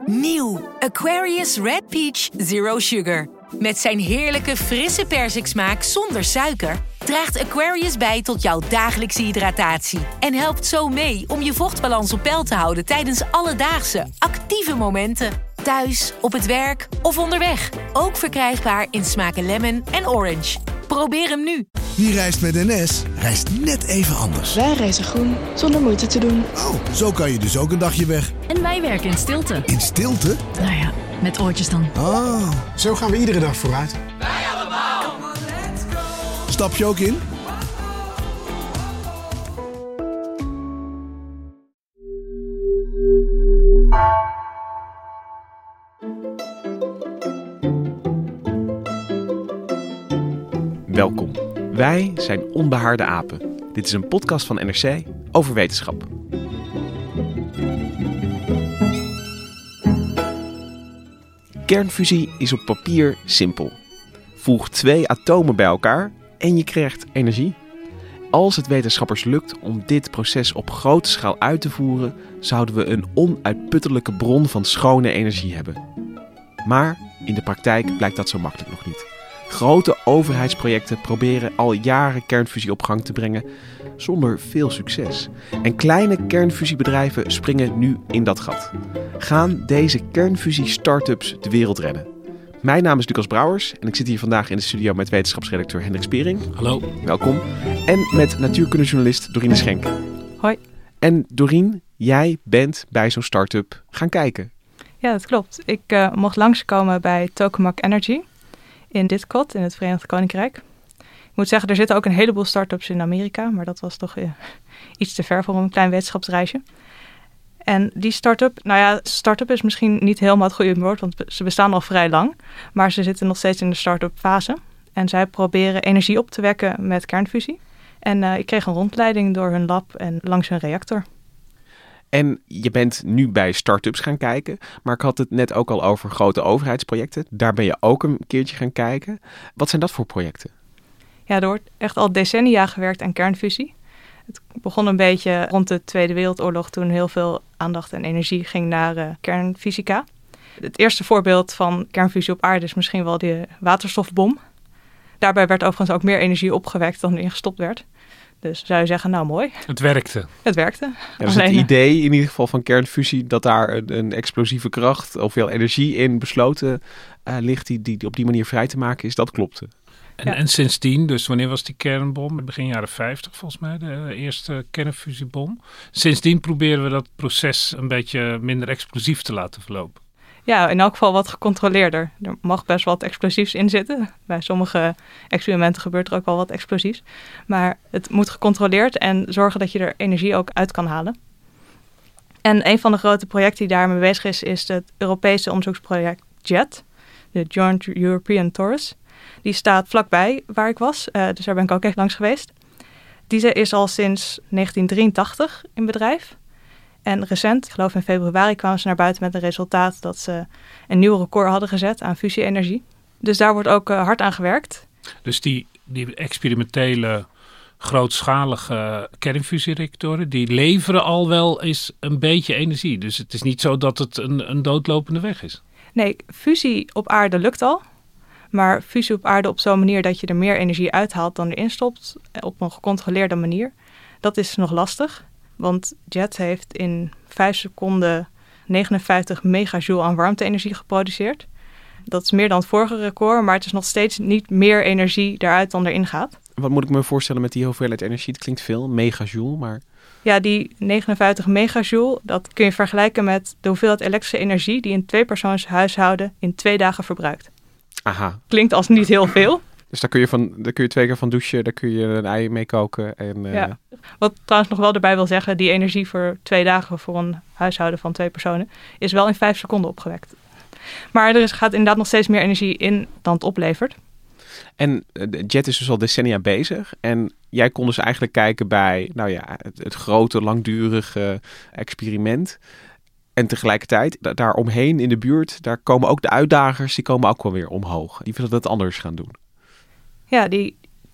Nieuw Aquarius Red Peach Zero Sugar. Met zijn heerlijke frisse persiksmaak zonder suiker draagt Aquarius bij tot jouw dagelijkse hydratatie. En helpt zo mee om je vochtbalans op peil te houden tijdens alledaagse, actieve momenten. Thuis, op het werk of onderweg. Ook verkrijgbaar in smaken lemon en orange. Probeer hem nu. Wie reist met NS, reist net even anders. Wij reizen groen, zonder moeite te doen. Oh, zo kan je dus ook een dagje weg. En wij werken in stilte. In stilte? Nou ja, met oortjes dan. Oh. Zo gaan we iedere dag vooruit. Wij allemaal. Stap je ook in? Welkom. Wij zijn Onbehaarde Apen. Dit is een podcast van NRC over wetenschap. Kernfusie is op papier simpel. Voeg 2 atomen bij elkaar en je krijgt energie. Als het wetenschappers lukt om dit proces op grote schaal uit te voeren, zouden we een onuitputtelijke bron van schone energie hebben. Maar in de praktijk blijkt dat zo makkelijk nog niet. Grote overheidsprojecten proberen al jaren kernfusie op gang te brengen zonder veel succes. En kleine kernfusiebedrijven springen nu in dat gat. Gaan deze kernfusie-startups de wereld redden? Mijn naam is Lucas Brouwers en ik zit hier vandaag in de studio met wetenschapsredacteur Hendrik Spiering. Hallo. Welkom. En met natuurkundejournalist Dorine Schenk. Hoi. En Dorine, jij bent bij zo'n start-up gaan kijken. Ja, dat klopt. Ik mocht langskomen bij Tokamak Energy in Didcot in het Verenigd Koninkrijk. Ik moet zeggen, er zitten ook een heleboel start-ups in Amerika, maar dat was toch iets te ver voor een klein wetenschapsreisje. En die start-up, start-up is misschien niet helemaal het goede woord, want ze bestaan al vrij lang, maar ze zitten nog steeds in de start-up fase. En zij proberen energie op te wekken met kernfusie. En ik kreeg een rondleiding door hun lab en langs hun reactor. En je bent nu bij start-ups gaan kijken, maar ik had het net ook al over grote overheidsprojecten. Daar ben je ook een keertje gaan kijken. Wat zijn dat voor projecten? Ja, er wordt echt al decennia gewerkt aan kernfusie. Het begon een beetje rond de Tweede Wereldoorlog toen heel veel aandacht en energie ging naar kernfysica. Het eerste voorbeeld van kernfusie op aarde is misschien wel de waterstofbom. Daarbij werd overigens ook meer energie opgewekt dan erin gestopt werd. Dus zou je zeggen, nou mooi. Het werkte. Het werkte. Ja, dus het idee in ieder geval van kernfusie dat daar een explosieve kracht of veel energie in besloten ligt die op die manier vrij te maken is, dat klopte. En sindsdien, dus wanneer was die kernbom? Begin jaren 50 volgens mij, de eerste kernfusiebom. Sindsdien proberen we dat proces een beetje minder explosief te laten verlopen. Ja, in elk geval wat gecontroleerder. Er mag best wat explosiefs in zitten. Bij sommige experimenten gebeurt er ook wel wat explosiefs. Maar het moet gecontroleerd en zorgen dat je er energie ook uit kan halen. En een van de grote projecten die daarmee bezig is het Europese onderzoeksproject JET. De Joint European Torus. Die staat vlakbij waar ik was, dus daar ben ik ook even langs geweest. Die is al sinds 1983 in bedrijf. En recent, ik geloof in februari, kwamen ze naar buiten met een resultaat dat ze een nieuw record hadden gezet aan fusie-energie. Dus daar wordt ook hard aan gewerkt. Dus die experimentele, grootschalige kernfusiereactoren, die leveren al wel eens een beetje energie. Dus het is niet zo dat het een doodlopende weg is. Nee, fusie op aarde lukt al. Maar fusie op aarde op zo'n manier dat je er meer energie uithaalt dan erin stopt, op een gecontroleerde manier, dat is nog lastig. Want JET heeft in 5 seconden 59 megajoule aan warmte-energie geproduceerd. Dat is meer dan het vorige record, maar het is nog steeds niet meer energie daaruit dan erin gaat. Wat moet ik me voorstellen met die hoeveelheid energie? Het klinkt veel, megajoule, maar... Ja, die 59 megajoule, dat kun je vergelijken met de hoeveelheid elektrische energie die een 2-persoonshuishouden in 2 dagen verbruikt. Aha. Klinkt als niet heel veel. Dus daar kun je 2 keer van douchen, daar kun je een ei mee koken. En, Ja. Wat trouwens nog wel erbij wil zeggen, die energie voor 2 dagen voor een huishouden van 2 personen is wel in 5 seconden opgewekt. Maar er gaat inderdaad nog steeds meer energie in dan het oplevert. En JET is dus al decennia bezig. En jij kon dus eigenlijk kijken bij het grote, langdurige experiment. En tegelijkertijd, daaromheen in de buurt, daar komen ook de uitdagers, die komen ook wel weer omhoog. Die willen dat anders gaan doen. Ja, die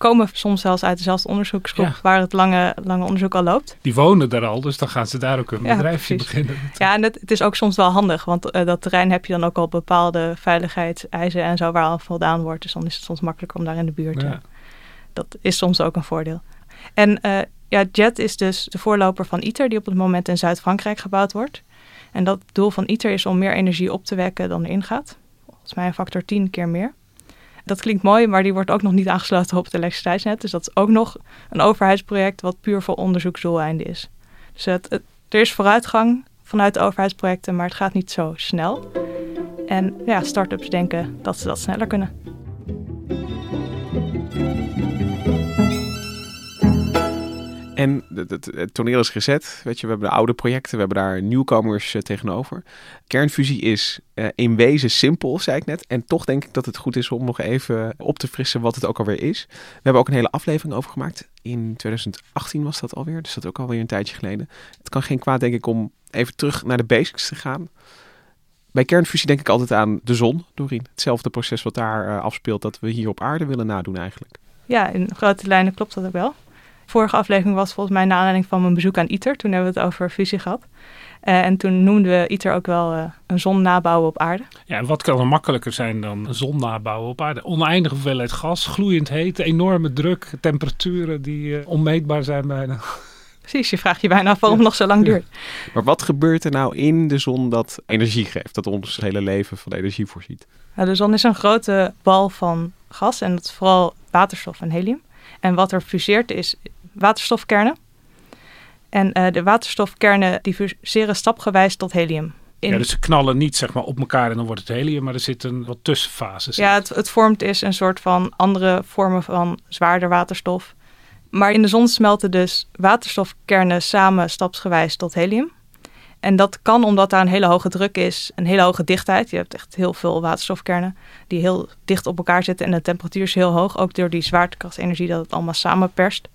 komen soms zelfs uit dezelfde onderzoeksgroep waar het lange onderzoek al loopt. Die wonen daar al, dus dan gaan ze daar ook een bedrijfje beginnen. Ja, en het is ook soms wel handig, want dat terrein heb je dan ook al bepaalde veiligheidseisen en zo waar al voldaan wordt. Dus dan is het soms makkelijker om daar in de buurt. Ja. Dat is soms ook een voordeel. En JET is dus de voorloper van ITER, die op het moment in Zuid-Frankrijk gebouwd wordt. En dat doel van ITER is om meer energie op te wekken dan erin gaat. Volgens mij een factor 10 keer meer. Dat klinkt mooi, maar die wordt ook nog niet aangesloten op het elektriciteitsnet. Dus dat is ook nog een overheidsproject wat puur voor onderzoeksdoeleinden is. Dus er is vooruitgang vanuit de overheidsprojecten, maar het gaat niet zo snel. En start-ups denken dat ze dat sneller kunnen. En het toneel is gezet. Weet je, we hebben de oude projecten, we hebben daar nieuwkomers tegenover. Kernfusie is in wezen simpel, zei ik net. En toch denk ik dat het goed is om nog even op te frissen wat het ook alweer is. We hebben ook een hele aflevering over gemaakt. In 2018 was dat alweer, dus dat is ook alweer een tijdje geleden. Het kan geen kwaad, denk ik, om even terug naar de basics te gaan. Bij kernfusie denk ik altijd aan de zon, Dorien. Hetzelfde proces wat daar afspeelt dat we hier op aarde willen nadoen eigenlijk. Ja, in grote lijnen klopt dat ook wel. Vorige aflevering was volgens mij naar aanleiding van mijn bezoek aan ITER. Toen hebben we het over fusie gehad. En toen noemden we ITER ook wel een zon nabouwen op aarde. Ja, en wat kan er makkelijker zijn dan een zon nabouwen op aarde? Oneindige hoeveelheid gas, gloeiend heet, enorme druk, temperaturen die onmeetbaar zijn bijna. Precies, je vraagt je bijna af waarom het nog zo lang duurt. Maar wat gebeurt er nou in de zon dat energie geeft? Dat ons hele leven van energie voorziet? Nou, de zon is een grote bal van gas en dat is vooral waterstof en helium. En wat er fuseert is waterstofkernen. En de waterstofkernen die fuseren stapgewijs tot helium. Ja, dus ze knallen niet zeg maar op elkaar en dan wordt het helium, maar er zitten wat tussenfases. Ja, het vormt is een soort van andere vormen van zwaarder waterstof. Maar in de zon smelten dus waterstofkernen samen stapsgewijs tot helium. En dat kan omdat daar een hele hoge druk is, een hele hoge dichtheid. Je hebt echt heel veel waterstofkernen die heel dicht op elkaar zitten en de temperatuur is heel hoog. Ook door die zwaartekrachtenergie dat het allemaal samenperst.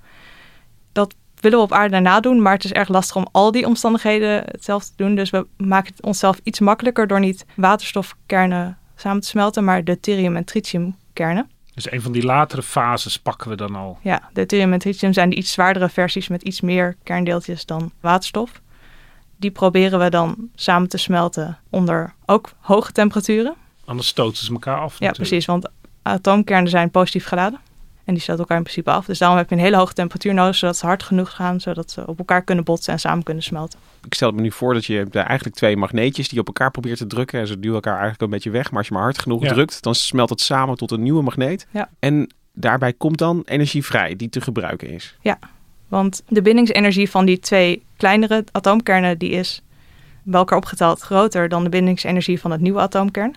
Dat willen we op aarde nadoen, maar het is erg lastig om al die omstandigheden hetzelfde te doen. Dus we maken het onszelf iets makkelijker door niet waterstofkernen samen te smelten, maar deuterium- en tritiumkernen. Dus een van die latere fases pakken we dan al. Ja, deuterium en tritium zijn de iets zwaardere versies met iets meer kerndeeltjes dan waterstof. Die proberen we dan samen te smelten onder ook hoge temperaturen. Anders stoten ze elkaar af. Ja, natuurlijk. precies, want atoomkernen zijn positief geladen. En die stoten elkaar in principe af. Dus daarom heb je een hele hoge temperatuur nodig, zodat ze hard genoeg gaan, zodat ze op elkaar kunnen botsen en samen kunnen smelten. Ik stel me nu voor dat je hebt eigenlijk twee magneetjes die op elkaar probeert te drukken. En ze duwen elkaar eigenlijk een beetje weg. Maar als je maar hard genoeg drukt, dan smelt het samen tot een nieuwe magneet. Ja. En daarbij komt dan energie vrij die te gebruiken is. Ja, want de bindingsenergie van die twee kleinere atoomkernen, die is bij elkaar opgeteld groter dan de bindingsenergie van het nieuwe atoomkern.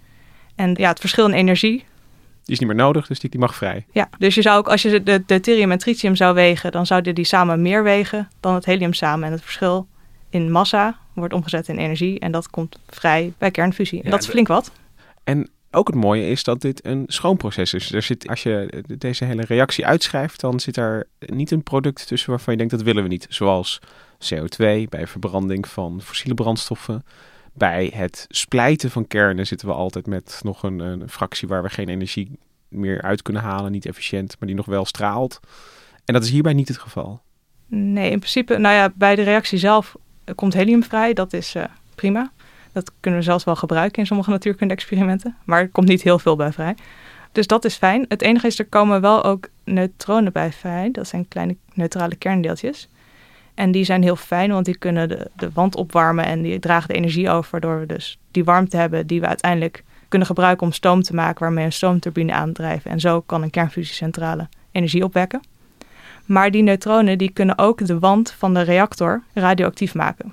En ja, het verschil in energie, die is niet meer nodig, dus die mag vrij. Ja, dus je zou ook, als je de deuterium en tritium zou wegen, dan zouden die samen meer wegen dan het helium samen. En het verschil in massa wordt omgezet in energie en dat komt vrij bij kernfusie. En dat is flink wat. En ook het mooie is dat dit een schoon proces is. Er zit, als je deze hele reactie uitschrijft, dan zit er niet een product tussen waarvan je denkt dat willen we niet. Zoals CO2 bij verbranding van fossiele brandstoffen. Bij het splijten van kernen zitten we altijd met nog een fractie waar we geen energie meer uit kunnen halen. Niet efficiënt, maar die nog wel straalt. En dat is hierbij niet het geval. Nee, in principe, bij de reactie zelf komt helium vrij. Dat is prima. Dat kunnen we zelfs wel gebruiken in sommige natuurkunde-experimenten. Maar er komt niet heel veel bij vrij. Dus dat is fijn. Het enige is, er komen wel ook neutronen bij vrij. Dat zijn kleine neutrale kerndeeltjes. En die zijn heel fijn, want die kunnen de wand opwarmen en die dragen de energie over, waardoor we dus die warmte hebben die we uiteindelijk kunnen gebruiken om stoom te maken, waarmee een stoomturbine aandrijven. En zo kan een kernfusiecentrale energie opwekken. Maar die neutronen die kunnen ook de wand van de reactor radioactief maken.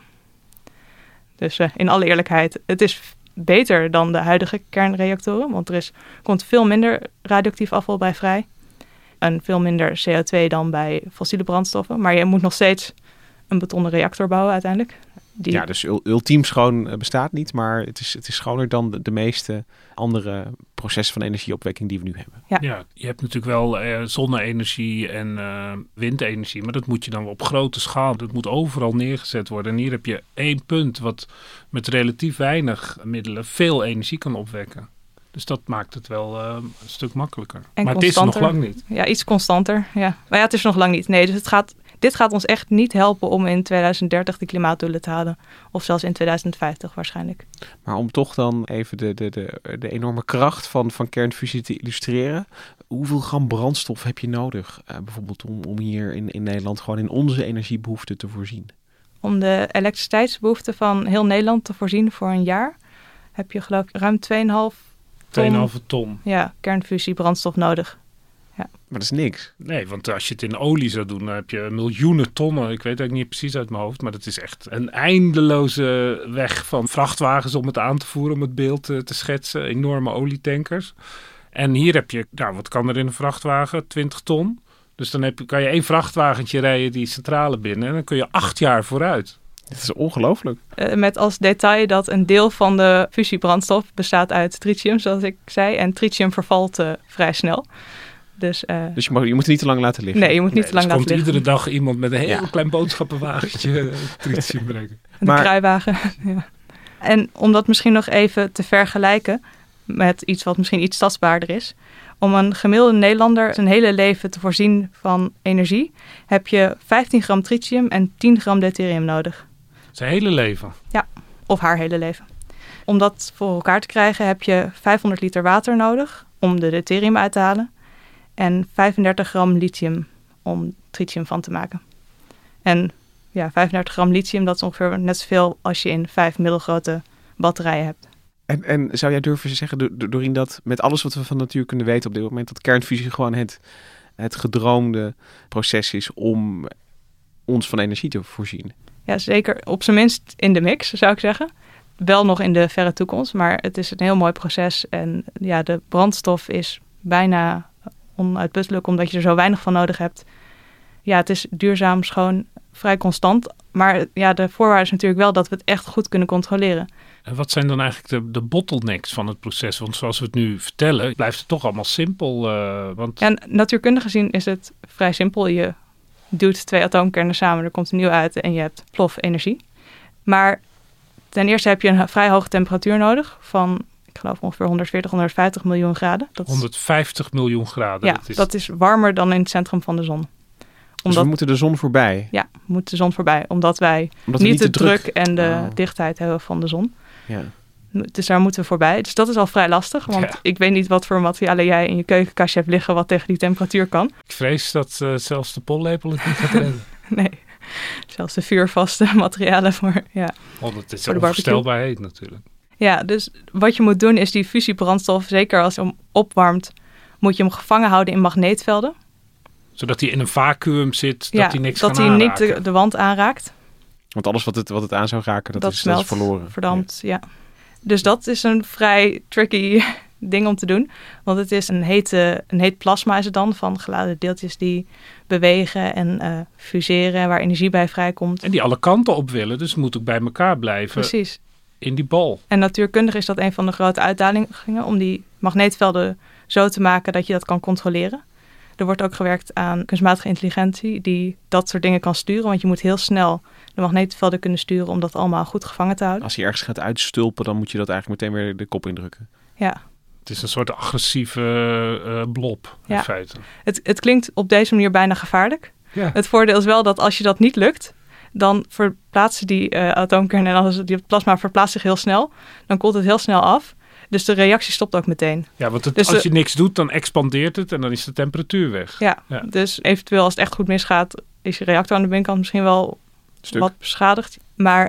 Dus in alle eerlijkheid, het is beter dan de huidige kernreactoren, want er komt veel minder radioactief afval bij vrij. En veel minder CO2 dan bij fossiele brandstoffen. Maar je moet nog steeds een betonnen reactor bouwen uiteindelijk. Ja, dus ultiem schoon bestaat niet, maar het is schoner dan de meeste andere processen van energieopwekking die we nu hebben. Ja, je hebt natuurlijk wel zonne-energie en windenergie, maar dat moet je dan op grote schaal. Dat moet overal neergezet worden. En hier heb je één punt wat met relatief weinig middelen veel energie kan opwekken. Dus dat maakt het wel een stuk makkelijker. En maar constanter. het is nog lang niet. Ja, iets constanter. Ja. Maar ja, het is nog lang niet. Nee, dus dit gaat ons echt niet helpen om in 2030 de klimaatdoelen te halen. Of zelfs in 2050 waarschijnlijk. Maar om toch dan even de enorme kracht van kernfusie te illustreren. Hoeveel gram brandstof heb je nodig? Bijvoorbeeld om hier in Nederland gewoon in onze energiebehoeften te voorzien? Om de elektriciteitsbehoeften van heel Nederland te voorzien voor een jaar, heb je geloof ik ruim 2,5 ton. Ja, kernfusiebrandstof nodig. Ja. Maar dat is niks. Nee, want als je het in olie zou doen, dan heb je miljoenen tonnen. Ik weet eigenlijk niet precies uit mijn hoofd, maar dat is echt een eindeloze weg van vrachtwagens om het aan te voeren, om het beeld te schetsen. Enorme olietankers. En hier heb je, wat kan er in een vrachtwagen? 20 ton. Dus dan kan je 1 vrachtwagentje rijden die centrale binnen en dan kun je 8 jaar vooruit. Dat is ongelooflijk. Met als detail dat een deel van de fusiebrandstof bestaat uit tritium, zoals ik zei. En tritium vervalt vrij snel. Dus je moet het niet te lang laten liggen. Nee, je moet niet te lang laten liggen. Er komt iedere dag iemand met een heel klein boodschappenwagentje tritium brengen. Een kruiwagen. Ja. En om dat misschien nog even te vergelijken met iets wat misschien iets tastbaarder is. Om een gemiddelde Nederlander zijn hele leven te voorzien van energie, heb je 15 gram tritium en 10 gram deuterium nodig. Zijn hele leven? Ja, of haar hele leven. Om dat voor elkaar te krijgen heb je 500 liter water nodig om de deuterium uit te halen. En 35 gram lithium om tritium van te maken. En 35 gram lithium, dat is ongeveer net zoveel als je in 5 middelgrote batterijen hebt. En zou jij durven zeggen, Dorien, dat met alles wat we van de natuur kunnen weten op dit moment, dat kernfusie gewoon het gedroomde proces is om ons van energie te voorzien? Ja, zeker. Op zijn minst in de mix, zou ik zeggen. Wel nog in de verre toekomst, maar het is een heel mooi proces. En ja, de brandstof is bijna onuitputtelijk, omdat je er zo weinig van nodig hebt. Ja, het is duurzaam, schoon, vrij constant. Maar ja, de voorwaarde is natuurlijk wel dat we het echt goed kunnen controleren. En wat zijn dan eigenlijk de bottlenecks van het proces? Want zoals we het nu vertellen, blijft het toch allemaal simpel. Want... Ja, natuurkundig gezien is het vrij simpel. Je duwt 2 atoomkernen samen, er komt een nieuw uit en je hebt plof energie. Maar ten eerste heb je een vrij hoge temperatuur nodig van, ik geloof ongeveer 140, 150 miljoen graden. 150 miljoen graden? Ja, dat is warmer dan in het centrum van de zon. Dus we moeten de zon voorbij? Ja, we moeten de zon voorbij. Omdat wij niet de druk en de dichtheid hebben van de zon. Ja. Dus daar moeten we voorbij. Dus dat is al vrij lastig. Want ik weet niet wat voor materialen jij in je keukenkastje hebt liggen wat tegen die temperatuur kan. Ik vrees dat zelfs de pollepel het niet gaat redden. Nee, zelfs de vuurvaste materialen voor Want het is onvoorstelbaar heet natuurlijk. Ja, dus wat je moet doen is die fusiebrandstof, zeker als je hem opwarmt, moet je hem gevangen houden in magneetvelden. Zodat hij in een vacuüm zit, dat hij niks kan aanraken. Dat hij niet de wand aanraakt. Want alles wat het aan zou raken, dat is verloren. Verdampt, ja. Dus dat is een vrij tricky ding om te doen. Want het is een heet plasma is het dan, van geladen deeltjes die bewegen en fuseren, waar energie bij vrijkomt. En die alle kanten op willen, dus het moet ook bij elkaar blijven. Precies. In die bal. En natuurkundig is dat een van de grote uitdagingen om die magneetvelden zo te maken dat je dat kan controleren. Er wordt ook gewerkt aan kunstmatige intelligentie die dat soort dingen kan sturen. Want je moet heel snel de magneetvelden kunnen sturen om dat allemaal goed gevangen te houden. Als hij ergens gaat uitstulpen, dan moet je dat eigenlijk meteen weer de kop indrukken. Ja. Het is een soort agressieve blob in feite. Het klinkt op deze manier bijna gevaarlijk. Ja. Het voordeel is wel dat als je dat niet lukt, dan verplaatsen die atoomkernen en die plasma verplaatst zich heel snel. Dan koelt het heel snel af. Dus de reactie stopt ook meteen. Ja, want als je niks doet, dan expandeert het en dan is de temperatuur weg. Ja, dus eventueel als het echt goed misgaat, is je reactor aan de binnenkant misschien wel wat beschadigd. Maar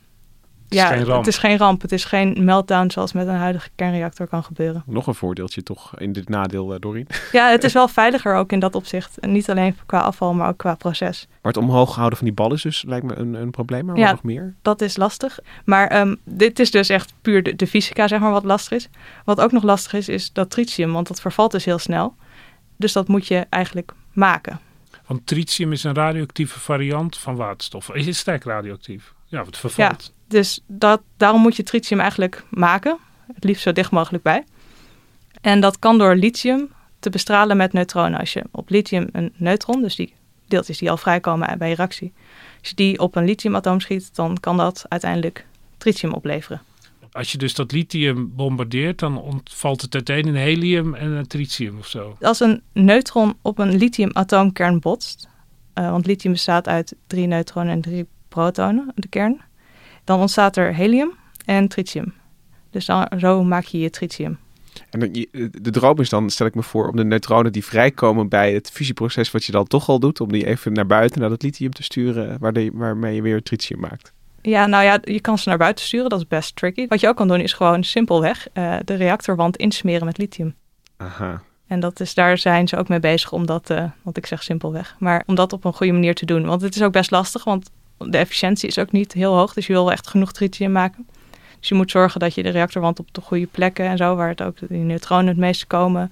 het is geen ramp. Het is geen meltdown zoals met een huidige kernreactor kan gebeuren. Nog een voordeeltje toch in dit nadeel, Dorien? Ja, het is wel veiliger ook in dat opzicht. En niet alleen qua afval, maar ook qua proces. Maar het omhoog houden van die bal is dus, lijkt me een probleem, maar nog meer? Dat is lastig. Maar dit is dus echt puur de fysica, zeg maar, wat lastig is. Wat ook nog lastig is dat tritium, want dat vervalt dus heel snel. Dus dat moet je eigenlijk maken. Want tritium is een radioactieve variant van waterstof. Is het sterk radioactief? Ja, het vervalt. Ja, dus daarom moet je tritium eigenlijk maken. Het liefst zo dicht mogelijk bij. En dat kan door lithium te bestralen met neutronen. Als je op lithium een neutron, dus die deeltjes die al vrijkomen bij je reactie. Als je die op een lithiumatoom schiet, dan kan dat uiteindelijk tritium opleveren. Als je dus dat lithium bombardeert, dan ontvalt het uiteen in helium en een tritium of zo. Als een neutron op een lithium-atoomkern botst, want lithium bestaat uit 3 neutronen en 3 protonen, de kern, dan ontstaat er helium en tritium. Dus zo maak je je tritium. En de droom is dan, stel ik me voor, om de neutronen die vrijkomen bij het fusieproces wat je dan toch al doet, om die even naar buiten, naar dat lithium te sturen, waarmee je weer tritium maakt. Ja, nou ja, je kan ze naar buiten sturen, dat is best tricky. Wat je ook kan doen is gewoon simpelweg de reactorwand insmeren met lithium. Aha. En daar zijn ze ook mee bezig om dat, want ik zeg simpelweg, maar om dat op een goede manier te doen. Want het is ook best lastig, want de efficiëntie is ook niet heel hoog, dus je wil wel echt genoeg tritium maken. Dus je moet zorgen dat je de reactorwand op de goede plekken en zo, waar het ook die neutronen het meeste komen.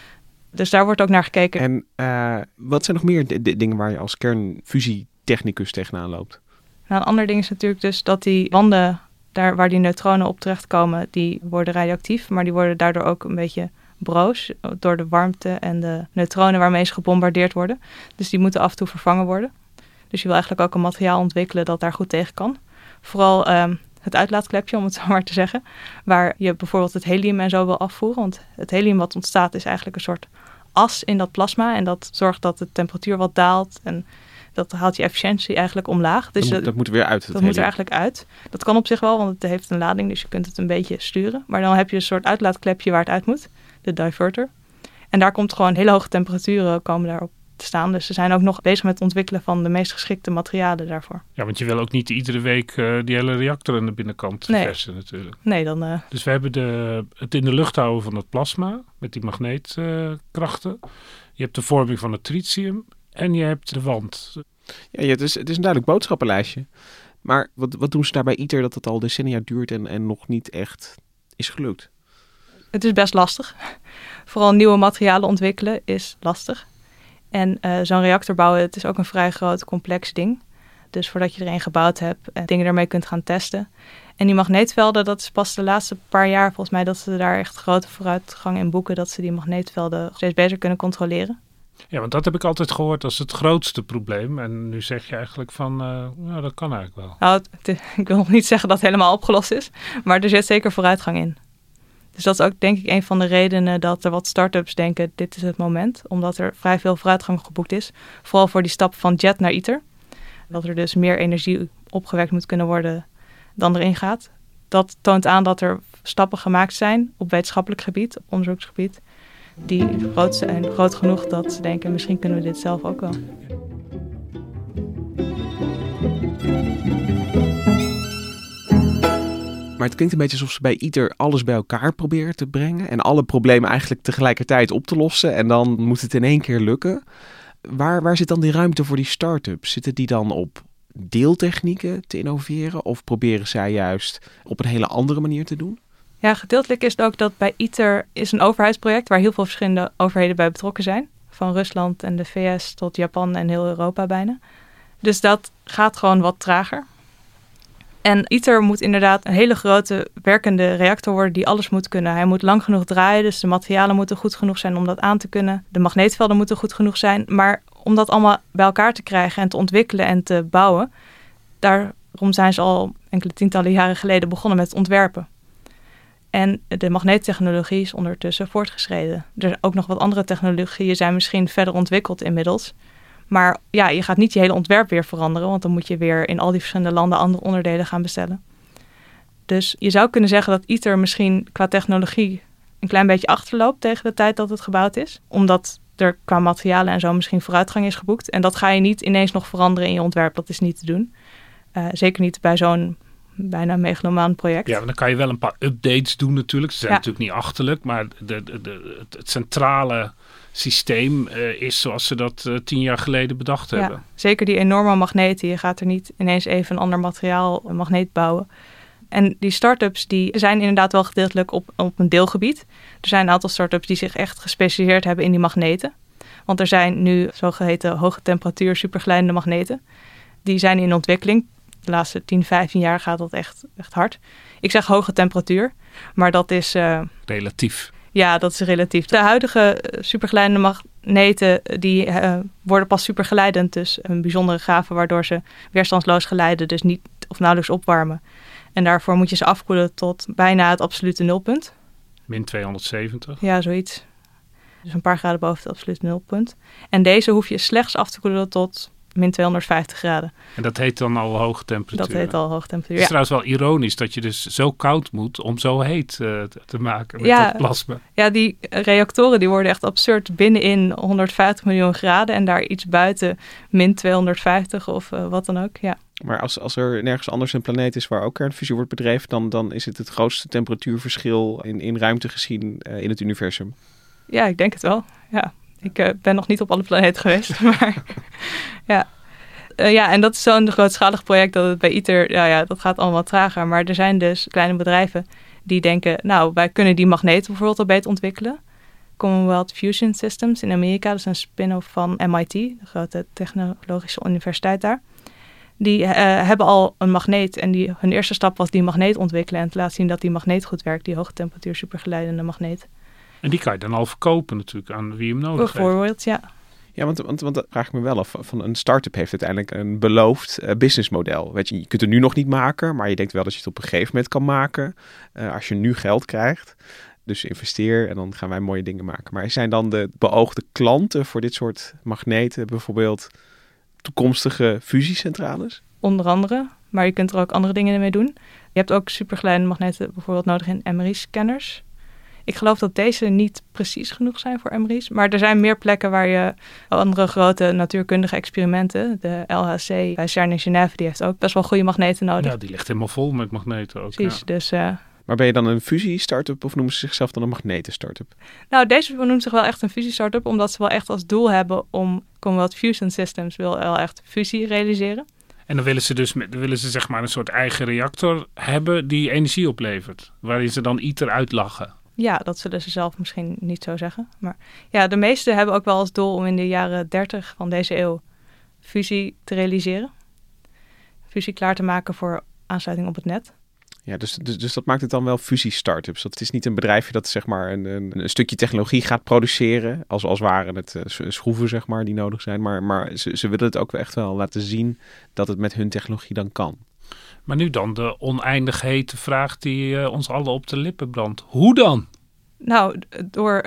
Dus daar wordt ook naar gekeken. En wat zijn nog meer dingen waar je als kernfusietechnicus tegenaan loopt? Nou, een ander ding is natuurlijk dus dat die wanden, daar waar die neutronen op terechtkomen, die worden radioactief, maar die worden daardoor ook een beetje broos door de warmte en de neutronen waarmee ze gebombardeerd worden. Dus die moeten af en toe vervangen worden. Dus je wil eigenlijk ook een materiaal ontwikkelen dat daar goed tegen kan. Vooral het uitlaatklepje, om het zo maar te zeggen, waar je bijvoorbeeld het helium en zo wil afvoeren. Want het helium wat ontstaat is eigenlijk een soort as in dat plasma en dat zorgt dat de temperatuur wat daalt en dat haalt je efficiëntie eigenlijk omlaag. Dus dat moet er weer uit. Dat moet er eigenlijk uit. Dat kan op zich wel, want het heeft een lading, dus je kunt het een beetje sturen. Maar dan heb je een soort uitlaatklepje waar het uit moet, de diverter. En daar komt gewoon hele hoge temperaturen komen daarop te staan. Dus ze zijn ook nog bezig met het ontwikkelen van de meest geschikte materialen daarvoor. Ja, want je wil ook niet iedere week die hele reactor aan de binnenkant versen natuurlijk. Nee, dan... Dus we hebben het in de lucht houden van het plasma met die magneetkrachten. Je hebt de vorming van het tritium en je hebt de wand. Ja, het is een duidelijk boodschappenlijstje. Maar wat doen ze daar bij ITER dat het al decennia duurt en nog niet echt is gelukt? Het is best lastig. Vooral nieuwe materialen ontwikkelen is lastig. En zo'n reactor bouwen, het is ook een vrij groot, complex ding. Dus voordat je er een gebouwd hebt en dingen ermee kunt gaan testen. En die magneetvelden, dat is pas de laatste paar jaar volgens mij dat ze daar echt grote vooruitgang in boeken. Dat ze die magneetvelden steeds beter kunnen controleren. Ja, want dat heb ik altijd gehoord als het grootste probleem. En nu zeg je eigenlijk van, dat kan eigenlijk wel. Nou, ik wil nog niet zeggen dat het helemaal opgelost is. Maar er zit zeker vooruitgang in. Dus dat is ook denk ik een van de redenen dat er wat start-ups denken, dit is het moment. Omdat er vrij veel vooruitgang geboekt is. Vooral voor die stap van JET naar ITER. Dat er dus meer energie opgewekt moet kunnen worden dan erin gaat. Dat toont aan dat er stappen gemaakt zijn op wetenschappelijk gebied, op onderzoeksgebied. Die groot zijn, groot genoeg dat ze denken, misschien kunnen we dit zelf ook wel. Maar het klinkt een beetje alsof ze bij ITER alles bij elkaar proberen te brengen en alle problemen eigenlijk tegelijkertijd op te lossen en dan moet het in één keer lukken. Waar zit dan die ruimte voor die start-ups? Zitten die dan op deeltechnieken te innoveren of proberen zij juist op een hele andere manier te doen? Ja, gedeeltelijk is het ook dat bij ITER is een overheidsproject waar heel veel verschillende overheden bij betrokken zijn. Van Rusland en de VS tot Japan en heel Europa bijna. Dus dat gaat gewoon wat trager. En ITER moet inderdaad een hele grote werkende reactor worden die alles moet kunnen. Hij moet lang genoeg draaien, dus de materialen moeten goed genoeg zijn om dat aan te kunnen. De magneetvelden moeten goed genoeg zijn. Maar om dat allemaal bij elkaar te krijgen en te ontwikkelen en te bouwen, daarom zijn ze al enkele tientallen jaren geleden begonnen met ontwerpen. En de magneettechnologie is ondertussen voortgeschreden. Er zijn ook nog wat andere technologieën zijn misschien verder ontwikkeld inmiddels. Maar ja, je gaat niet je hele ontwerp weer veranderen, want dan moet je weer in al die verschillende landen andere onderdelen gaan bestellen. Dus je zou kunnen zeggen dat ITER misschien qua technologie een klein beetje achterloopt tegen de tijd dat het gebouwd is. Omdat er qua materialen en zo misschien vooruitgang is geboekt. En dat ga je niet ineens nog veranderen in je ontwerp, dat is niet te doen. Zeker niet bij zo'n bijna megalomaan project. Ja, maar dan kan je wel een paar updates doen natuurlijk. Ze zijn natuurlijk niet achterlijk, maar het centrale systeem is zoals ze dat 10 jaar geleden bedacht hebben. Zeker die enorme magneten. Je gaat er niet ineens even een ander materiaal, een magneet bouwen. En die start-ups die zijn inderdaad wel gedeeltelijk op een deelgebied. Er zijn een aantal start-ups die zich echt gespecialiseerd hebben in die magneten. Want er zijn nu zogeheten hoge temperatuur superglijdende magneten. Die zijn in ontwikkeling. De laatste 10, 15 jaar gaat dat echt hard. Ik zeg hoge temperatuur, maar dat is relatief. Ja, dat is relatief. De huidige superglijdende magneten die worden pas superglijdend. Dus een bijzondere gave waardoor ze weerstandsloos glijden, dus niet of nauwelijks opwarmen. En daarvoor moet je ze afkoelen tot bijna het absolute nulpunt. Min 270. Ja, zoiets. Dus een paar graden boven het absolute nulpunt. En deze hoef je slechts af te koelen tot min 250 graden. En dat heet dan al hoge temperatuur. Dat heet al hoge temperatuur, Het is trouwens wel ironisch dat je dus zo koud moet om zo heet te maken met dat plasma. Ja, die reactoren die worden echt absurd binnenin 150 miljoen graden en daar iets buiten min 250 of wat dan ook, ja. Maar als er nergens anders een planeet is waar ook kernfusie wordt bedreven, dan is het grootste temperatuurverschil in ruimte gezien in het universum. Ja, ik denk het wel. Ja. Ik ben nog niet op alle planeten geweest, maar ja. En dat is zo'n grootschalig project dat het bij ITER, dat gaat allemaal trager. Maar er zijn dus kleine bedrijven die denken, nou, wij kunnen die magneten bijvoorbeeld al beter ontwikkelen. Commonwealth Fusion Systems in Amerika, dat is een spin-off van MIT, de grote technologische universiteit daar. Die hebben al een magneet en hun eerste stap was die magneet ontwikkelen en te laten zien dat die magneet goed werkt, die hoge temperatuur supergeleidende magneet. En die kan je dan al verkopen natuurlijk aan wie hem nodig heeft. Bijvoorbeeld, ja. Ja, want dat vraag ik me wel af. Van een start-up heeft uiteindelijk een beloofd businessmodel. Weet je kunt het nu nog niet maken, maar je denkt wel dat je het op een gegeven moment kan maken. Als je nu geld krijgt. Dus investeer en dan gaan wij mooie dingen maken. Maar zijn dan de beoogde klanten voor dit soort magneten bijvoorbeeld toekomstige fusiecentrales? Onder andere, maar je kunt er ook andere dingen mee doen. Je hebt ook supergeleidende magneten bijvoorbeeld nodig in MRI-scanners. Ik geloof dat deze niet precies genoeg zijn voor MRI's. Maar er zijn meer plekken waar je andere grote natuurkundige experimenten. De LHC bij CERN in Genève, die heeft ook best wel goede magneten nodig. Ja, die ligt helemaal vol met magneten ook. Precies, ja. dus... Maar ben je dan een fusie-startup of noemen ze zichzelf dan een magneten-startup? Nou, deze noemt zich wel echt een fusie-startup, omdat ze wel echt als doel hebben om Commonwealth Fusion Systems wil wel echt fusie realiseren. En dan willen ze zeg maar een soort eigen reactor hebben die energie oplevert, waarin ze dan ITER uitlachen. Ja, dat zullen ze zelf misschien niet zo zeggen. Maar ja, de meeste hebben ook wel als doel om in de jaren 30 van deze eeuw fusie te realiseren. Fusie klaar te maken voor aansluiting op het net. Ja, dus dat maakt het dan wel fusie-startups. Het is niet een bedrijfje dat zeg maar een stukje technologie gaat produceren. Als waren het schroeven zeg maar die nodig zijn. Maar ze willen het ook echt wel laten zien dat het met hun technologie dan kan. Maar nu dan de oneindig hete vraag die ons allen op de lippen brandt. Hoe dan? Nou, door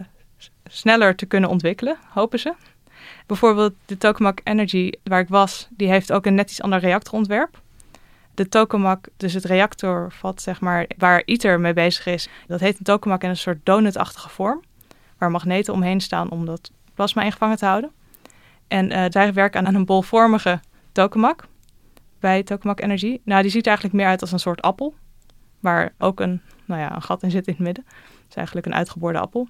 sneller te kunnen ontwikkelen, hopen ze. Bijvoorbeeld de Tokamak Energy, waar ik was, die heeft ook een net iets ander reactorontwerp. De tokamak, dus het reactorvat, zeg maar, waar ITER mee bezig is, dat heet een tokamak in een soort donutachtige vorm, waar magneten omheen staan om dat plasma ingevangen te houden. En zij werken aan een bolvormige tokamak bij Tokamak Energy. Nou, die ziet er eigenlijk meer uit als een soort appel, waar ook een gat in zit in het midden. Het is eigenlijk een uitgeboorde appel.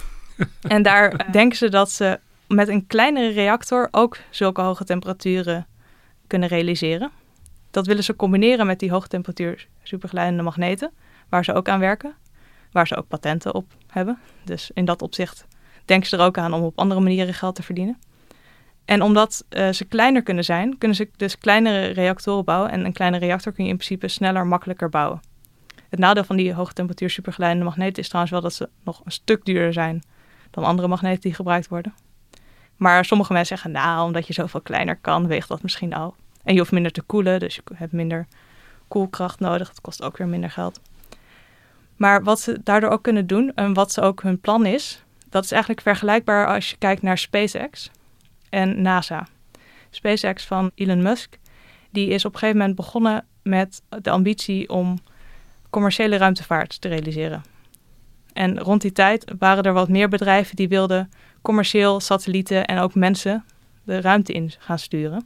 En daar denken ze dat ze met een kleinere reactor ook zulke hoge temperaturen kunnen realiseren. Dat willen ze combineren met die hoge temperatuur supergeleidende magneten, waar ze ook aan werken, waar ze ook patenten op hebben. Dus in dat opzicht denken ze er ook aan om op andere manieren geld te verdienen. En omdat ze kleiner kunnen zijn, kunnen ze dus kleinere reactoren bouwen. En een kleine reactor kun je in principe sneller, makkelijker bouwen. Het nadeel van die hoge temperatuur supergeleidende magneten is trouwens wel dat ze nog een stuk duurder zijn dan andere magneten die gebruikt worden. Maar sommige mensen zeggen, nou, omdat je zoveel kleiner kan, weegt dat misschien al. En je hoeft minder te koelen, dus je hebt minder koelkracht nodig. Dat kost ook weer minder geld. Maar wat ze daardoor ook kunnen doen, en wat ze ook hun plan is, dat is eigenlijk vergelijkbaar als je kijkt naar SpaceX en NASA. SpaceX van Elon Musk, die is op een gegeven moment begonnen met de ambitie om commerciële ruimtevaart te realiseren. En rond die tijd waren er wat meer bedrijven die wilden commercieel satellieten en ook mensen de ruimte in gaan sturen.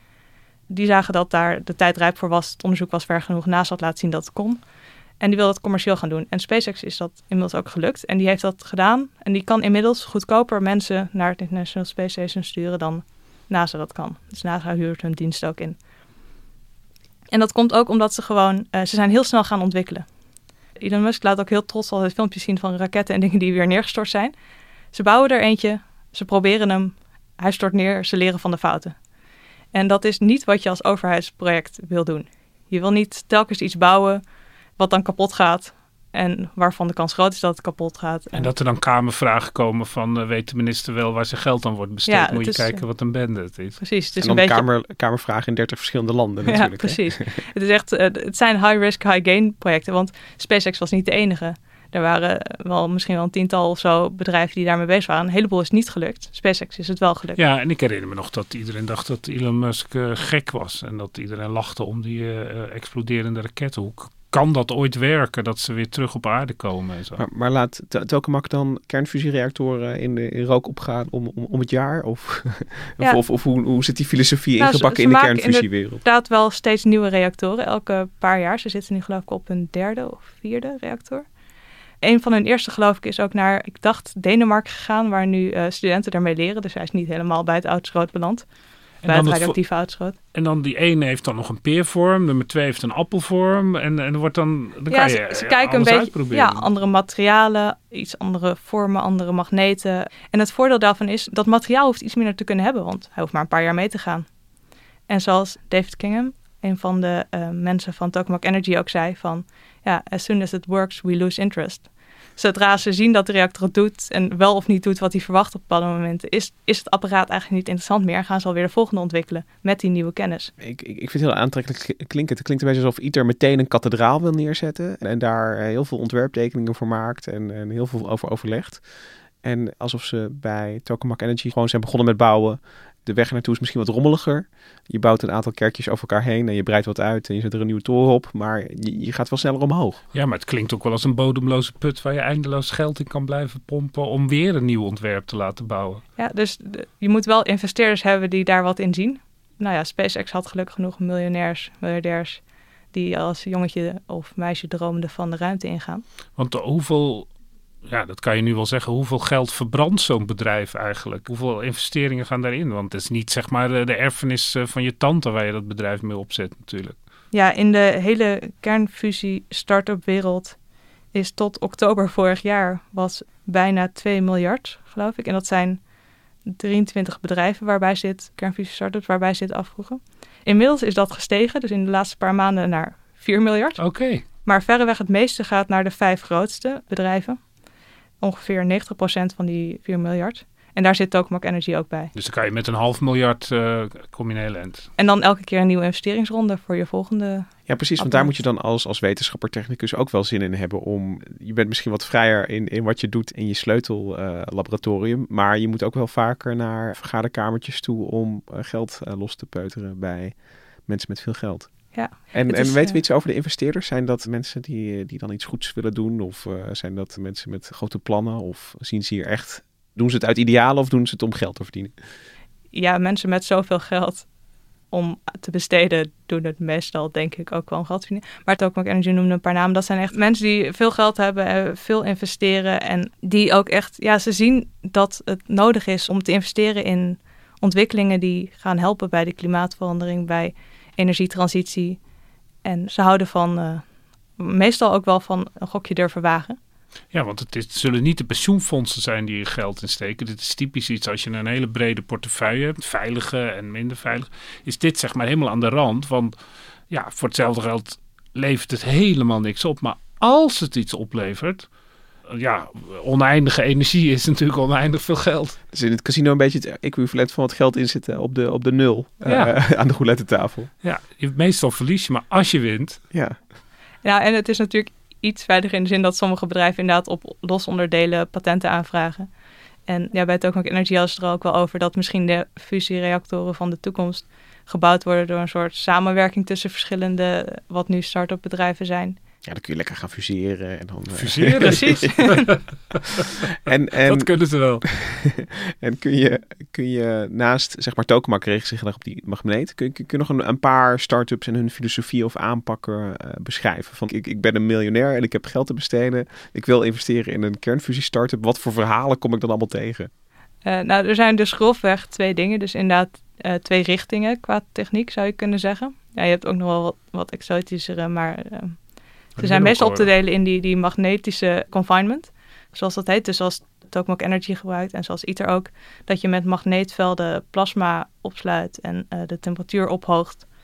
Die zagen dat daar de tijd rijp voor was, het onderzoek was ver genoeg, NASA had laten zien dat het kon. En die wilde het commercieel gaan doen. En SpaceX is dat inmiddels ook gelukt. En die heeft dat gedaan. En die kan inmiddels goedkoper mensen naar het International Space Station sturen dan NASA dat kan. Dus NASA huurt hun dienst ook in. En dat komt ook omdat ze ze zijn heel snel gaan ontwikkelen. Elon Musk laat ook heel trots altijd filmpjes zien van raketten en dingen die weer neergestort zijn. Ze bouwen er eentje, ze proberen hem, hij stort neer, ze leren van de fouten. En dat is niet wat je als overheidsproject wil doen. Je wil niet telkens iets bouwen wat dan kapot gaat En waarvan de kans groot is dat het kapot gaat. En dat er dan kamervragen komen van... weet de minister wel waar zijn geld aan wordt besteed? Moet je kijken wat een bende het is. Precies. Het is en dan kamervragen in 30 verschillende landen natuurlijk. Ja, precies. Het is echt, het zijn high-risk, high-gain projecten. Want SpaceX was niet de enige. Er waren misschien wel een 10-tal of zo bedrijven die daarmee bezig waren. Een heleboel is niet gelukt. SpaceX is het wel gelukt. Ja, en ik herinner me nog dat iedereen dacht dat Elon Musk gek was. En dat iedereen lachte om die exploderende raket. Hoe kan dat ooit werken, dat ze weer terug op aarde komen? En zo. Maar laat Tokamak dan kernfusiereactoren in rook opgaan om het jaar? Of hoe zit die filosofie ingebakken in de kernfusiewereld? Inderdaad wel steeds nieuwe reactoren, elke paar jaar. Ze zitten nu geloof ik op een 3e of 4e reactor. Een van hun eerste, geloof ik, is ook naar, ik dacht, Denemarken gegaan, waar nu studenten daarmee leren. Dus hij is niet helemaal bij het oudschroot beland. Bij het radioactieve oudschroot. En dan die ene heeft dan nog een peervorm, nummer 2 heeft een appelvorm. En er wordt dan kan je ze kijken een beetje uitproberen. Andere materialen, iets andere vormen, andere magneten. En het voordeel daarvan is, dat materiaal hoeft iets minder te kunnen hebben, want hij hoeft maar een paar jaar mee te gaan. En zoals David Kingham, een van de mensen van Tokamak Energy ook zei van, as soon as it works, we lose interest. Zodra ze zien dat de reactor het doet en wel of niet doet wat hij verwacht op bepaalde momenten, is het apparaat eigenlijk niet interessant meer. Gaan ze alweer de volgende ontwikkelen met die nieuwe kennis. Ik vind het heel aantrekkelijk klinken. Het klinkt een beetje alsof ITER meteen een kathedraal wil neerzetten en daar heel veel ontwerptekeningen voor maakt en heel veel over overlegt. En alsof ze bij Tokamak Energy gewoon zijn begonnen met bouwen. De weg naartoe is misschien wat rommeliger. Je bouwt een aantal kerkjes over elkaar heen en je breidt wat uit en je zet er een nieuwe toren op. Maar je gaat wel sneller omhoog. Ja, maar het klinkt ook wel als een bodemloze put waar je eindeloos geld in kan blijven pompen om weer een nieuw ontwerp te laten bouwen. Ja, dus je moet wel investeerders hebben die daar wat in zien. Nou ja, SpaceX had gelukkig genoeg miljardairs die als jongetje of meisje droomde van de ruimte ingaan. Want hoeveel... Ja, dat kan je nu wel zeggen. Hoeveel geld verbrandt zo'n bedrijf eigenlijk? Hoeveel investeringen gaan daarin? Want het is niet zeg maar de erfenis van je tante waar je dat bedrijf mee opzet natuurlijk. Ja, in de hele kernfusie start-up wereld is tot oktober vorig jaar was bijna 2 miljard, geloof ik. En dat zijn 23 bedrijven waarbij zit, kernfusie start-ups waarbij zit afvroegen. Inmiddels is dat gestegen, dus in de laatste paar maanden naar 4 miljard. Oké. Maar verreweg het meeste gaat naar de 5 grootste bedrijven. Ongeveer 90% van die 4 miljard. En daar zit Tokamak Energy ook bij. Dus dan kan je met een 500 miljoen kom je een heel eind. En dan elke keer een nieuwe investeringsronde voor je volgende... Ja, precies. Want daar moet je dan als wetenschapper technicus ook wel zin in hebben om... Je bent misschien wat vrijer in wat je doet in je sleutellaboratorium. Maar je moet ook wel vaker naar vergaderkamertjes toe om geld los te peuteren bij mensen met veel geld. Ja, en weten we iets over de investeerders? Zijn dat mensen die dan iets goeds willen doen? Of zijn dat mensen met grote plannen? Of zien ze hier echt... Doen ze het uit idealen of doen ze het om geld te verdienen? Ja, mensen met zoveel geld om te besteden doen het meestal denk ik ook wel om geld te verdienen. Maar Tokamak Energy noemde een paar namen. Dat zijn echt mensen die veel geld hebben, veel investeren. En die ook echt... Ja, ze zien dat het nodig is om te investeren in ontwikkelingen die gaan helpen bij de klimaatverandering, bij energietransitie. En ze houden van meestal ook wel van een gokje durven wagen. Ja, want het zullen niet de pensioenfondsen zijn die je geld insteken. Dit is typisch iets als je een hele brede portefeuille hebt, veilige en minder veilig. Is dit zeg maar helemaal aan de rand. Want ja, voor hetzelfde geld levert het helemaal niks op. Maar als het iets oplevert... Ja, oneindige energie is natuurlijk oneindig veel geld. Dus in het casino een beetje het equivalent van wat geld inzitten op de nul aan de roulette tafel. Ja, meestal verlies je, maar als je wint... Ja, en het is natuurlijk iets veiliger in de zin dat sommige bedrijven inderdaad op losonderdelen patenten aanvragen. En ja, bij Tokamak Energy hadden ze er ook wel over dat misschien de fusiereactoren van de toekomst gebouwd worden door een soort samenwerking tussen verschillende, wat nu start-up bedrijven zijn. Ja, dan kun je lekker gaan fuseren. En dan, fuseren? Precies. en, dat kunnen ze wel. En kun je naast, zeg maar, Tokamak richt zich op die magneet. Kun je nog een paar start-ups en hun filosofie of aanpakken beschrijven? Van ik ben een miljonair en ik heb geld te besteden. Ik wil investeren in een kernfusie-startup. Wat voor verhalen kom ik dan allemaal tegen? Er zijn dus grofweg 2 dingen. Dus inderdaad 2 richtingen qua techniek, zou je kunnen zeggen. Ja, je hebt ook nog wel wat exotischere, maar... Ze zijn meestal op te delen in die magnetische confinement, zoals dat heet. Dus zoals Tokamak Energy gebruikt en zoals ITER ook. Dat je met magneetvelden plasma opsluit en de temperatuur ophoogt.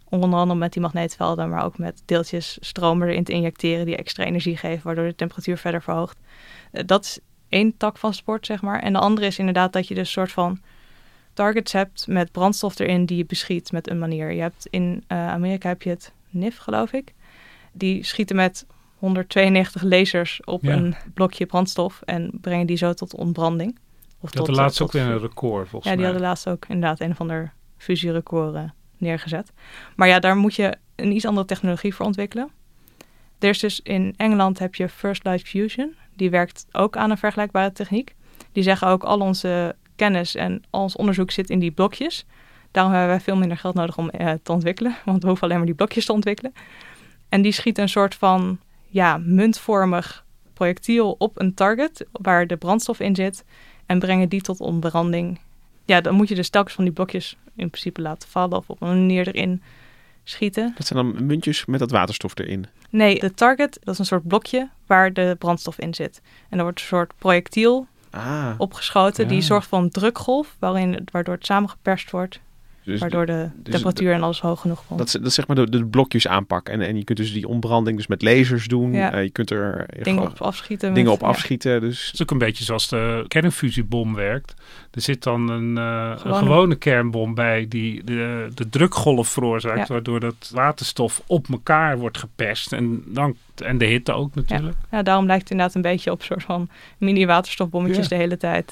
Onder andere met die magneetvelden, maar ook met deeltjes stromen erin te injecteren die extra energie geven, waardoor de temperatuur verder verhoogt. Dat is 1 tak van sport, zeg maar. En de andere is inderdaad dat je dus een soort van targets hebt met brandstof erin die je beschiet met een manier. Je hebt in Amerika heb je het NIF, geloof ik. Die schieten met 192 lasers op een blokje brandstof en brengen die zo tot ontbranding. Of dat de laatste ook weer een record, volgens mij. Ja, die hadden laatst ook inderdaad een of ander fusierecord neergezet. Maar ja, daar moet je een iets andere technologie voor ontwikkelen. Er is dus in Engeland heb je First Light Fusion. Die werkt ook aan een vergelijkbare techniek. Die zeggen ook al onze kennis en al ons onderzoek zit in die blokjes. Daarom hebben wij veel minder geld nodig om te ontwikkelen. Want we hoeven alleen maar die blokjes te ontwikkelen. En die schiet een soort van muntvormig projectiel op een target waar de brandstof in zit. En brengen die tot ontbranding. Ja, dan moet je dus telkens van die blokjes in principe laten vallen of op een manier erin schieten. Dat zijn dan muntjes met dat waterstof erin? Nee, de target, dat is een soort blokje waar de brandstof in zit. En er wordt een soort projectiel opgeschoten. Ja. Die zorgt voor een drukgolf waardoor het samengeperst wordt. Dus waardoor de temperatuur en alles hoog genoeg komt. Dat is zeg maar de blokjes aanpakken. En je kunt dus die ontbranding dus met lasers doen. Ja. Je kunt er dingen op afschieten. Dus. Het is ook een beetje zoals de kernfusiebom werkt. Er zit dan een gewone kernbom bij die de drukgolf veroorzaakt. Ja. Waardoor dat waterstof op elkaar wordt geperst. En de hitte ook natuurlijk. Ja, daarom lijkt het inderdaad een beetje op een soort van mini-waterstofbommetjes de hele tijd.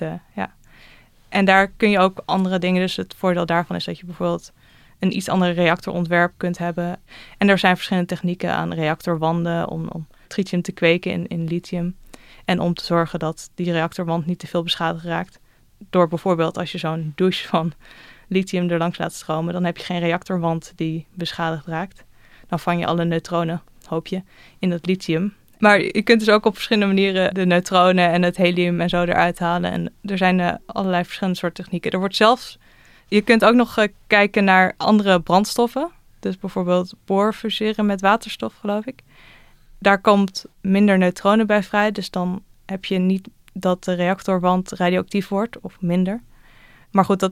En daar kun je ook andere dingen. Dus het voordeel daarvan is dat je bijvoorbeeld een iets andere reactorontwerp kunt hebben. En er zijn verschillende technieken aan reactorwanden om tritium te kweken in lithium. En om te zorgen dat die reactorwand niet te veel beschadigd raakt. Door bijvoorbeeld als je zo'n douche van lithium er langs laat stromen, dan heb je geen reactorwand die beschadigd raakt. Dan vang je alle neutronen, hoop je, in dat lithium. Maar je kunt dus ook op verschillende manieren de neutronen en het helium en zo eruit halen. En er zijn allerlei verschillende soorten technieken. Je kunt ook nog kijken naar andere brandstoffen. Dus bijvoorbeeld boorfuseren met waterstof, geloof ik. Daar komt minder neutronen bij vrij. Dus dan heb je niet dat de reactorwand radioactief wordt of minder. Maar goed,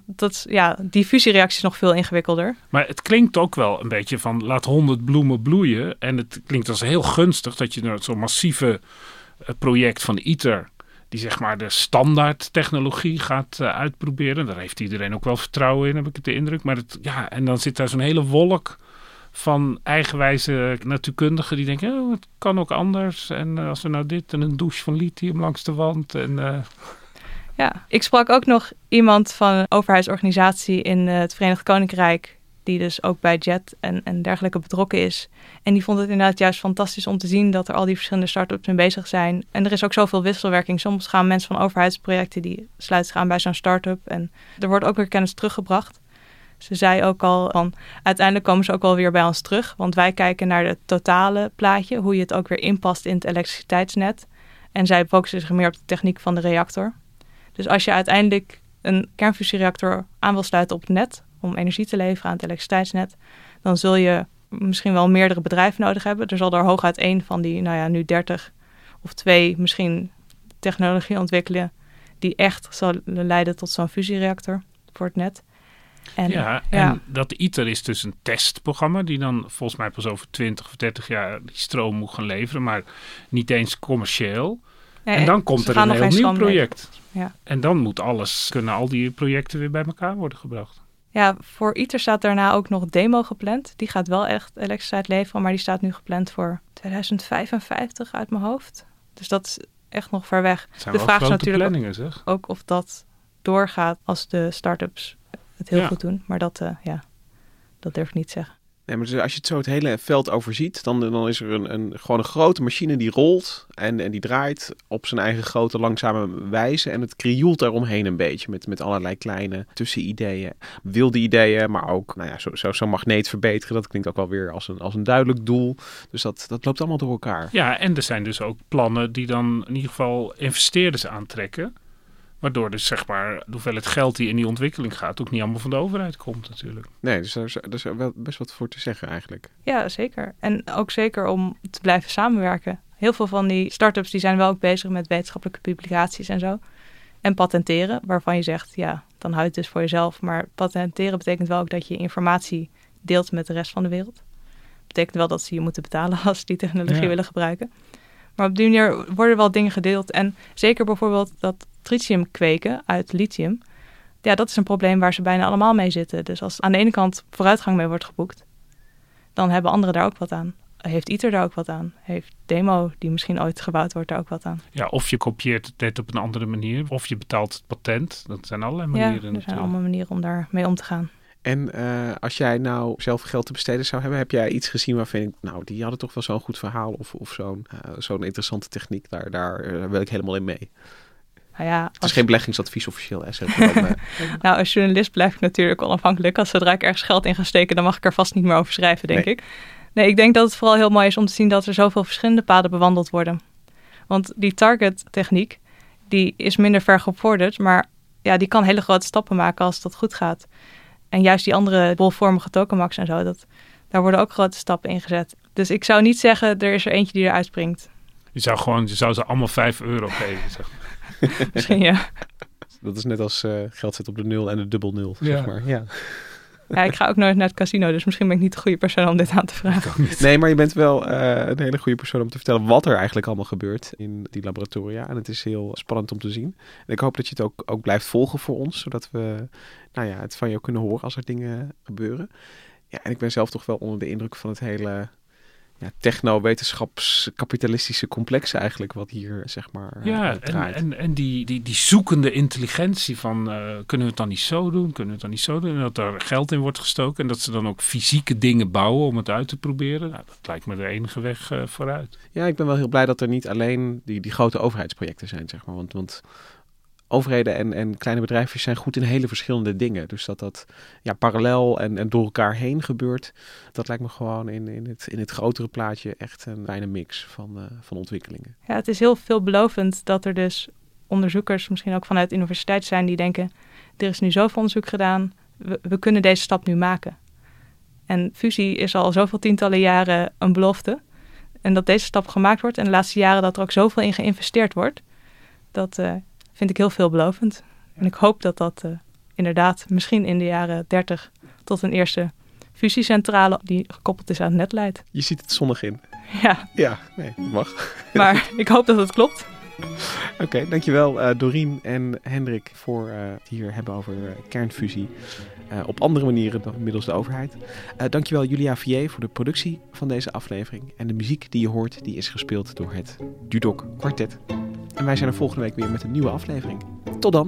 die fusiereactie is nog veel ingewikkelder. Maar het klinkt ook wel een beetje van laat 100 bloemen bloeien. En het klinkt als heel gunstig dat je zo'n massieve project van ITER, die zeg maar de standaard technologie gaat uitproberen. Daar heeft iedereen ook wel vertrouwen in, heb ik de indruk. Maar en dan zit daar zo'n hele wolk van eigenwijze natuurkundigen die denken, het kan ook anders. En als we nou dit en een douche van lithium langs de wand en... Ja, ik sprak ook nog iemand van een overheidsorganisatie in het Verenigd Koninkrijk, die dus ook bij JET en dergelijke betrokken is. En die vond het inderdaad juist fantastisch om te zien dat er al die verschillende start-ups mee bezig zijn. En er is ook zoveel wisselwerking. Soms gaan mensen van overheidsprojecten, die sluiten zich aan bij zo'n start-up. En er wordt ook weer kennis teruggebracht. Ze zei ook al van, uiteindelijk komen ze ook wel weer bij ons terug. Want wij kijken naar het totale plaatje, hoe je het ook weer inpast in het elektriciteitsnet. En zij focussen zich meer op de techniek van de reactor. Dus als je uiteindelijk een kernfusiereactor aan wil sluiten op het net om energie te leveren aan het elektriciteitsnet, dan zul je misschien wel meerdere bedrijven nodig hebben. Er zal er hooguit 1 van die, nu 30 of 2 misschien technologie ontwikkelen die echt zal leiden tot zo'n fusiereactor voor het net. En dat ITER is dus een testprogramma die dan volgens mij pas over 20 of 30 jaar die stroom moet gaan leveren, maar niet eens commercieel. Ja, en dan komt er een heel nieuw project. Ja. En dan kunnen al die projecten weer bij elkaar worden gebracht. Ja, voor ITER staat daarna ook nog demo gepland. Die gaat wel echt elektriciteit leveren, maar die staat nu gepland voor 2055 uit mijn hoofd. Dus dat is echt nog ver weg. De vraag is natuurlijk ook of dat doorgaat als de start-ups het heel goed doen. Maar dat durf ik niet te zeggen. Nee, maar als je het zo het hele veld overziet, dan is er gewoon een grote machine die rolt en die draait op zijn eigen grote langzame wijze. En het krioelt daaromheen een beetje met allerlei kleine tussenideeën, wilde ideeën, maar ook zo'n magneet verbeteren. Dat klinkt ook wel weer als een duidelijk doel. Dus dat loopt allemaal door elkaar. Ja, en er zijn dus ook plannen die dan in ieder geval investeerders aantrekken. Waardoor dus zeg maar de hoeveelheid geld die in die ontwikkeling gaat ook niet allemaal van de overheid komt natuurlijk. Nee, dus daar is wel best wat voor te zeggen eigenlijk. Ja, zeker. En ook zeker om te blijven samenwerken. Heel veel van die start-ups die zijn wel ook bezig met wetenschappelijke publicaties en zo. En patenteren, waarvan je zegt, dan hou je het dus voor jezelf. Maar patenteren betekent wel ook dat je informatie deelt met de rest van de wereld. Dat betekent wel dat ze je moeten betalen als ze die technologie willen gebruiken. Maar op die manier worden wel dingen gedeeld. En zeker bijvoorbeeld dat tritium kweken uit lithium. Ja, dat is een probleem waar ze bijna allemaal mee zitten. Dus als aan de ene kant vooruitgang mee wordt geboekt, dan hebben anderen daar ook wat aan. Heeft ITER daar ook wat aan? Heeft Demo, die misschien ooit gebouwd wordt, daar ook wat aan? Ja, of je kopieert het net op een andere manier. Of je betaalt het patent. Dat zijn allerlei manieren. Ja, er zijn allemaal manieren om daarmee om te gaan. En als jij nou zelf geld te besteden zou hebben, heb jij iets gezien waarvan je denkt, nou, die hadden toch wel zo'n goed verhaal of zo'n interessante techniek. Daar wil ik helemaal in mee. Nou ja, Het is geen beleggingsadvies officieel. Nou, als journalist blijf ik natuurlijk onafhankelijk. Als zodra ik ergens geld in ga steken, dan mag ik er vast niet meer over schrijven, denk ik. Nee, ik denk dat het vooral heel mooi is om te zien dat er zoveel verschillende paden bewandeld worden. Want die target-techniek, die is minder ver gevorderd, maar ja, die kan hele grote stappen maken als dat goed gaat. En juist die andere bolvormige tokamaks en zo, daar worden ook grote stappen in gezet. Dus ik zou niet zeggen, er is er eentje die eruit springt. Je zou ze allemaal €5 geven, zeg maar. Misschien, ja. Dat is net als geld zit op de 0 en de dubbel 0, zeg maar. Ja. Ja, ik ga ook nooit naar het casino, dus misschien ben ik niet de goede persoon om dit aan te vragen. Nee, maar je bent wel een hele goede persoon om te vertellen wat er eigenlijk allemaal gebeurt in die laboratoria. En het is heel spannend om te zien. En ik hoop dat je het ook blijft volgen voor ons, zodat we het van jou kunnen horen als er dingen gebeuren. Ja, en ik ben zelf toch wel onder de indruk van het hele techno-wetenschaps-kapitalistische complex eigenlijk, wat hier zeg maar draait. En die zoekende intelligentie van kunnen we het dan niet zo doen, kunnen we het dan niet zo doen, en dat er geld in wordt gestoken en dat ze dan ook fysieke dingen bouwen om het uit te proberen. Nou, dat lijkt me de enige weg vooruit. Ja, ik ben wel heel blij dat er niet alleen die grote overheidsprojecten zijn, zeg maar, want overheden en kleine bedrijfjes zijn goed in hele verschillende dingen. Dus dat parallel en door elkaar heen gebeurt, dat lijkt me gewoon in het grotere plaatje echt een fijne mix van ontwikkelingen. Ja, het is heel veelbelovend dat er dus onderzoekers, misschien ook vanuit de universiteit zijn, die denken, er is nu zoveel onderzoek gedaan, we kunnen deze stap nu maken. En fusie is al zoveel tientallen jaren een belofte. En dat deze stap gemaakt wordt en de laatste jaren dat er ook zoveel in geïnvesteerd wordt, dat vind ik heel veelbelovend. En ik hoop dat inderdaad misschien in de jaren 30 tot een eerste fusiecentrale die gekoppeld is aan het net leidt. Je ziet het zonnig in. Ja. Ja, nee, dat mag. Maar ik hoop dat het klopt. Oké, dankjewel Dorien en Hendrik voor het hier hebben over kernfusie. Op andere manieren dan middels de overheid. Dankjewel Julia Vier voor de productie van deze aflevering. En de muziek die je hoort, die is gespeeld door het Dudok Quartet. En wij zijn er volgende week weer met een nieuwe aflevering. Tot dan!